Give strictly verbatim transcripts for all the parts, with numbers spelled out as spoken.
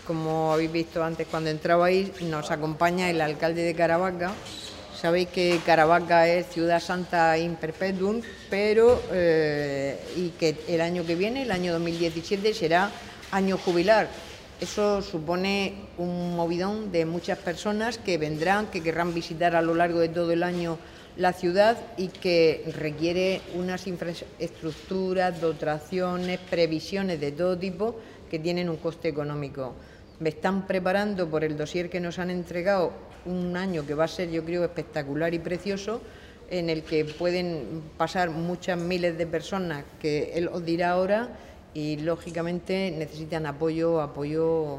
como habéis visto antes cuando entrabais, nos acompaña el alcalde de Caravaca. Sabéis que Caravaca es ciudad santa in perpetuum, pero eh, y que el año que viene, el año dos mil diecisiete, será año jubilar. Eso supone un movidón de muchas personas que vendrán, que querrán visitar a lo largo de todo el año la ciudad y que requiere unas infraestructuras, dotaciones, previsiones de todo tipo que tienen un coste económico. Me están preparando por el dossier que nos han entregado un año que va a ser, yo creo, espectacular y precioso, en el que pueden pasar muchas miles de personas que él os dirá ahora y, lógicamente, necesitan apoyo, apoyo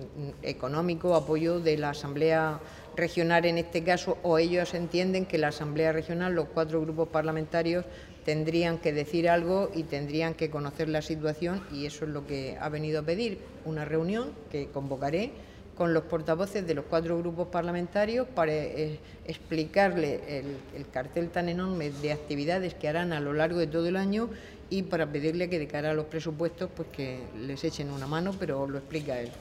económico, apoyo de la Asamblea Regional en este caso, o ellos entienden que la Asamblea Regional, los cuatro grupos parlamentarios, tendrían que decir algo y tendrían que conocer la situación, y eso es lo que ha venido a pedir, una reunión que convocaré con los portavoces de los cuatro grupos parlamentarios para eh, explicarle el, el cartel tan enorme de actividades que harán a lo largo de todo el año y para pedirle que de cara a los presupuestos pues que les echen una mano, pero lo explica él.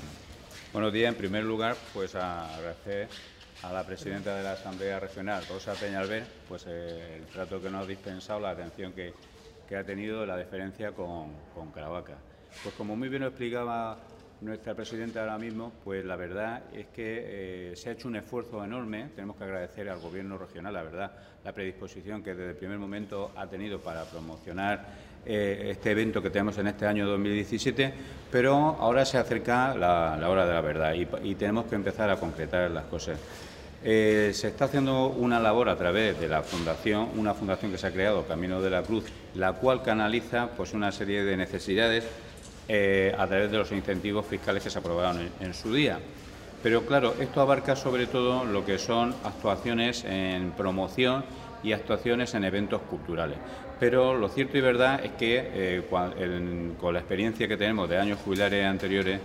Buenos días. En primer lugar, pues a agradecer a la presidenta de la Asamblea Regional, Rosa Peñalver, pues eh, el trato que nos ha dispensado, la atención que, que ha tenido, la deferencia con, con Caravaca. Pues como muy bien lo explicaba nuestra presidenta ahora mismo, pues la verdad es que eh, se ha hecho un esfuerzo enorme. Tenemos que agradecer al Gobierno regional, la verdad, la predisposición que desde el primer momento ha tenido para promocionar eh, este evento que tenemos en este año dos mil diecisiete, pero ahora se acerca la, la hora de la verdad y, y tenemos que empezar a concretar las cosas. Eh, se está haciendo una labor a través de la fundación, una fundación que se ha creado, Camino de la Cruz, la cual canaliza pues una serie de necesidades Eh, a través de los incentivos fiscales que se aprobaron en, en su día. Pero claro, esto abarca sobre todo lo que son actuaciones en promoción y actuaciones en eventos culturales. Pero lo cierto y verdad es que eh, cuando, en, con la experiencia que tenemos de años jubilares anteriores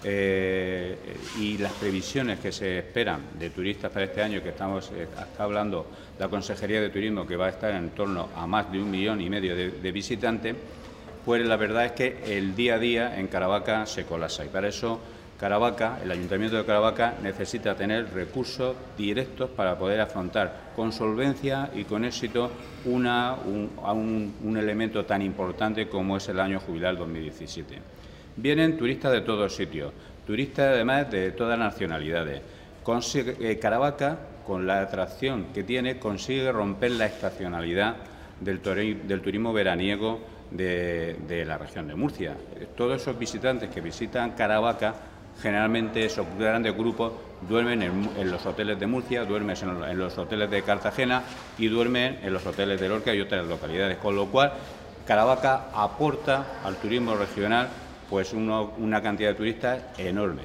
eh, y las previsiones que se esperan de turistas para este año, que estamos eh, está hablando la Consejería de Turismo, que va a estar en torno a más de un millón y medio de, de visitantes, pues la verdad es que el día a día en Caravaca se colapsa y para eso Caravaca, el Ayuntamiento de Caravaca, necesita tener recursos directos para poder afrontar con solvencia y con éxito una, un, un, un elemento tan importante como es el año jubilar dos mil diecisiete. Vienen turistas de todos sitios, turistas además de todas nacionalidades. Consigue, eh, Caravaca, con la atracción que tiene, consigue romper la estacionalidad del, del turismo veraniego De, de la región de Murcia. Todos esos visitantes que visitan Caravaca, generalmente esos grandes grupos duermen en, en los hoteles de Murcia, duermen en, en los hoteles de Cartagena y duermen en los hoteles de Lorca y otras localidades, con lo cual Caravaca aporta al turismo regional pues uno, una cantidad de turistas enorme.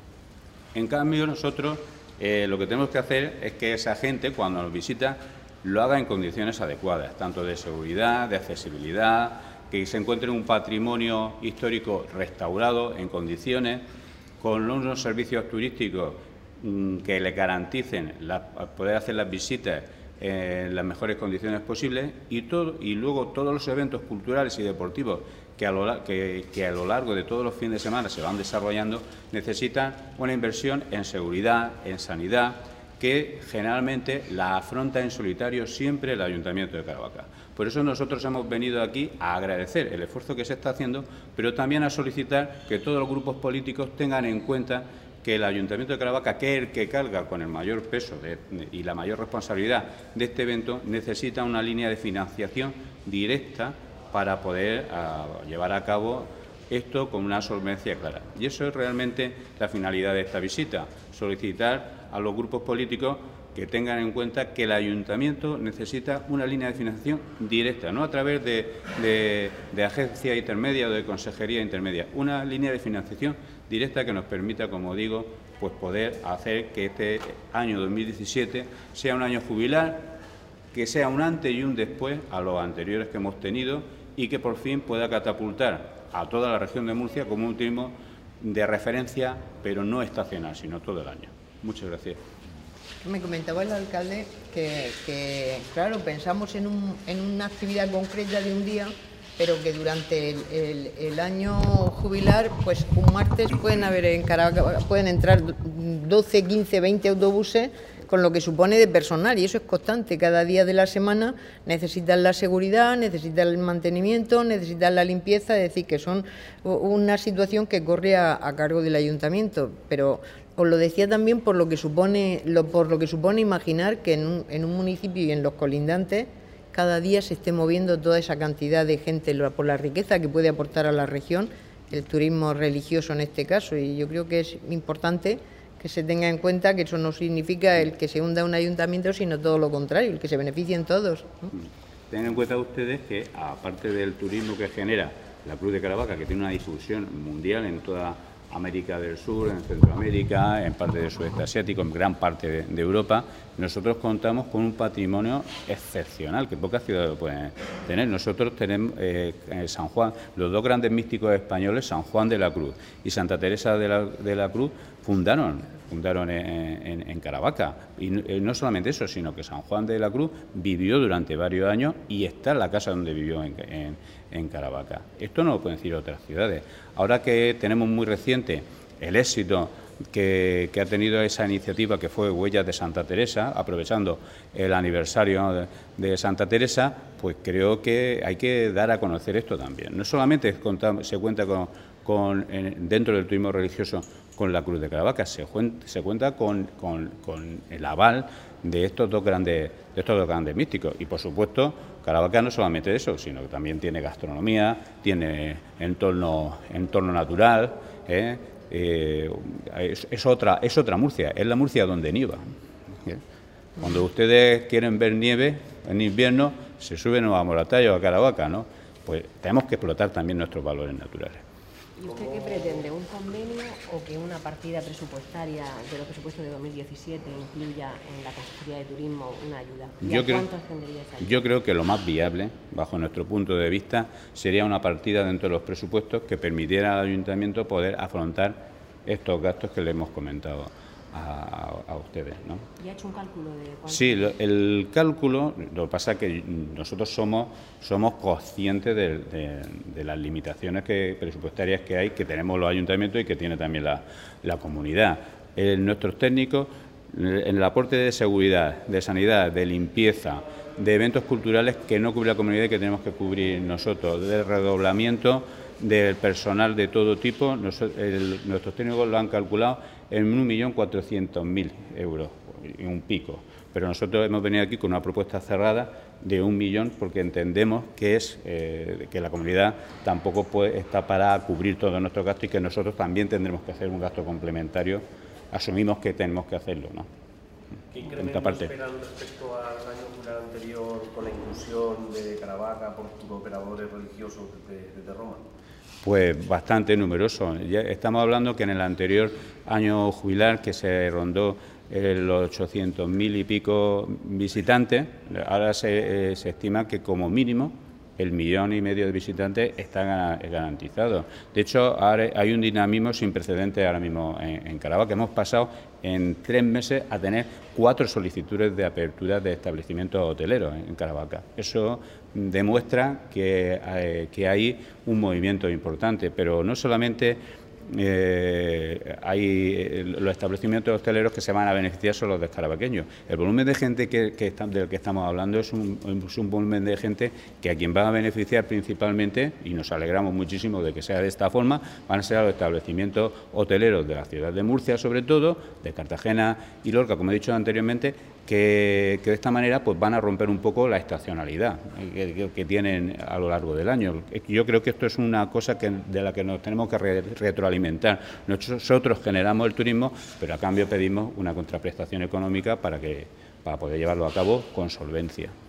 En cambio, nosotros eh, lo que tenemos que hacer es que esa gente, cuando nos visita, lo haga en condiciones adecuadas, tanto de seguridad, de accesibilidad, que se encuentre un patrimonio histórico restaurado en condiciones, con unos servicios turísticos mmm, que le garanticen la, poder hacer las visitas en las mejores condiciones posibles y, todo, y luego todos los eventos culturales y deportivos que a, lo, que, que a lo largo de todos los fines de semana se van desarrollando necesitan una inversión en seguridad, en sanidad, que generalmente la afronta en solitario siempre el Ayuntamiento de Caravaca. Por eso nosotros hemos venido aquí a agradecer el esfuerzo que se está haciendo, pero también a solicitar que todos los grupos políticos tengan en cuenta que el Ayuntamiento de Caravaca, que es el que carga con el mayor peso de, y la mayor responsabilidad de este evento, necesita una línea de financiación directa para poder uh, llevar a cabo esto con una solvencia clara. Y eso es realmente la finalidad de esta visita, solicitar a los grupos políticos que tengan en cuenta que el Ayuntamiento necesita una línea de financiación directa, no a través de, de, de agencia intermedia o de consejería intermedia, una línea de financiación directa que nos permita, como digo, pues poder hacer que este año dos mil diecisiete sea un año jubilar, que sea un antes y un después a los anteriores que hemos tenido y que por fin pueda catapultar a toda la región de Murcia como un turismo de referencia, pero no estacional, sino todo el año. Muchas gracias. Me comentaba el alcalde que, que claro, pensamos en, un, en una actividad concreta de un día, pero que durante el, el, el año jubilar, pues un martes pueden haber en Caravaca, pueden entrar doce, quince, veinte autobuses, con lo que supone de personal, y eso es constante. Cada día de la semana necesitan la seguridad, necesitan el mantenimiento, necesitan la limpieza, es decir, que son una situación que corre a, a cargo del ayuntamiento. Pero os lo decía también por lo que supone, lo, por lo que supone imaginar que en un, en un municipio y en los colindantes cada día se esté moviendo toda esa cantidad de gente por la riqueza que puede aportar a la región, el turismo religioso en este caso, y yo creo que es importante que se tenga en cuenta que eso no significa el que se hunda un ayuntamiento, sino todo lo contrario, el que se beneficien todos, ¿no? Tengan en cuenta ustedes que, aparte del turismo que genera la Cruz de Caravaca, que tiene una difusión mundial en toda América del Sur, en Centroamérica, en parte del sudeste asiático, en gran parte de, de Europa, nosotros contamos con un patrimonio excepcional que pocas ciudades pueden tener. Nosotros tenemos eh, San Juan, los dos grandes místicos españoles, San Juan de la Cruz y Santa Teresa de la, de la Cruz, fundaron, fundaron en, en, en Caravaca. Y no, no solamente eso, sino que San Juan de la Cruz vivió durante varios años y está en la casa donde vivió en, en, en Caravaca. Esto no lo pueden decir otras ciudades. Ahora que tenemos muy reciente el éxito que, que ha tenido esa iniciativa que fue Huellas de Santa Teresa, aprovechando el aniversario de, de Santa Teresa, pues creo que hay que dar a conocer esto también. No solamente se cuenta con, con en, dentro del turismo religioso con la Cruz de Caravaca, se, se cuenta con, con, con el aval de estos dos grandes de estos dos grandes místicos. Y por supuesto, Caravaca no solamente eso, sino que también tiene gastronomía, tiene entorno, entorno natural, ¿eh? Eh, es, es, otra, es otra Murcia, es la Murcia donde nieva. ¿eh? Cuando ustedes quieren ver nieve en invierno, se suben a Moratalla o a Caravaca, ¿no? Pues tenemos que explotar también nuestros valores naturales. ¿Y usted qué pretende? ¿Un convenio o que una partida presupuestaria de los presupuestos de dos mil diecisiete incluya en la Consejería de Turismo una ayuda? ¿Y yo, a creo, cuánto ascendería esa ayuda? Yo creo que lo más viable, bajo nuestro punto de vista, sería una partida dentro de los presupuestos que permitiera al Ayuntamiento poder afrontar estos gastos que le hemos comentado a, a ustedes, ¿no? ¿Y ha hecho un cálculo de cuánto? Sí, lo, el cálculo, lo que pasa es que nosotros somos somos conscientes de, de, de las limitaciones que, presupuestarias que hay, que tenemos los ayuntamientos y que tiene también la, la comunidad. El, nuestros técnicos, en el aporte de seguridad, de sanidad, de limpieza, de eventos culturales que no cubre la comunidad y que tenemos que cubrir nosotros, de redoblamiento del personal de todo tipo, nosotros, el, nuestros técnicos lo han calculado en un millón cuatrocientos mil euros, y un pico. Pero nosotros hemos venido aquí con una propuesta cerrada de un millón porque entendemos que es eh, que la comunidad tampoco puede, está para cubrir todos nuestros gastos y que nosotros también tendremos que hacer un gasto complementario. Asumimos que tenemos que hacerlo, ¿no? ¿Qué incremento esperan respecto al año jubilar anterior con la inclusión de Caravaca por operadores religiosos desde, desde Roma? Pues bastante numeroso. Ya estamos hablando que en el anterior año jubilar, que se rondó eh, los ochocientos mil y pico visitantes, ahora se, eh, se estima que como mínimo el millón y medio de visitantes está garantizado. De hecho, ahora hay un dinamismo sin precedentes ahora mismo en, en Caravaca. Hemos pasado en tres meses a tener cuatro solicitudes de apertura de establecimientos hoteleros en Caravaca. Eso demuestra que, eh, que hay un movimiento importante, pero no solamente eh, hay los establecimientos hosteleros que se van a beneficiar son los descaravaqueños. El volumen de gente que, que está, del que estamos hablando es un, es un volumen de gente que a quien va a beneficiar principalmente, y nos alegramos muchísimo de que sea de esta forma, van a ser a los establecimientos hoteleros de la ciudad de Murcia, sobre todo, de Cartagena y Lorca, como he dicho anteriormente, que, que de esta manera pues van a romper un poco la estacionalidad que, que, que tienen a lo largo del año. Yo creo que esto es una cosa que, de la que nos tenemos que re, retroalimentar. Nosotros generamos el turismo, pero a cambio pedimos una contraprestación económica para, que, para poder llevarlo a cabo con solvencia.